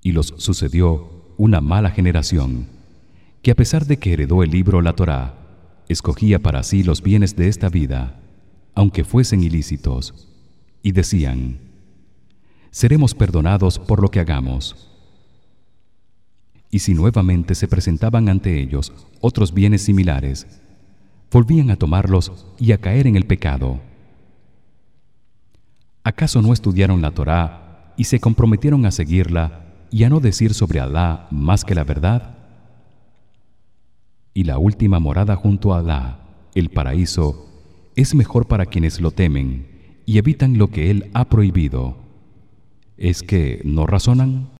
Y los sucedió una mala generación que, a pesar de que heredó el libro, la Torá, escogía para sí los bienes de esta vida, aunque fuesen ilícitos, y decían: seremos perdonados por lo que hagamos. Y si nuevamente se presentaban ante ellos otros bienes similares, volvían a tomarlos y a caer en el pecado. ¿Acaso no estudiaron la Torá y se comprometieron a seguirla y a no decir sobre Alá más que la verdad? Y la última morada junto a Alá, el paraíso, es mejor para quienes lo temen y evitan lo que él ha prohibido. ¿Es que no razonan?